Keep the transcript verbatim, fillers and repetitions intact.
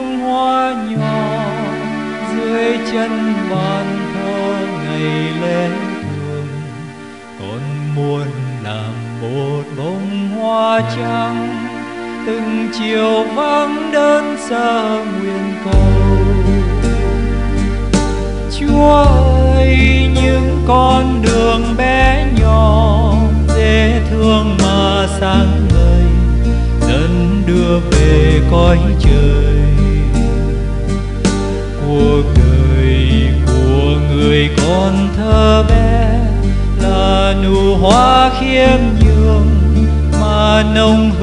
bông hoa nhỏ dưới chân bàn thờ ngày lễ thường, còn muốn làm một bông hoa trắng từng chiều vắng đơn sơ nguyện cầu. Chúa ơi, những con đường bé nhỏ dễ thương mà sáng ngời dần đưa về cõi trời. Cuộc đời của người con thơ bé là nụ hoa khiêm nhường mà nồng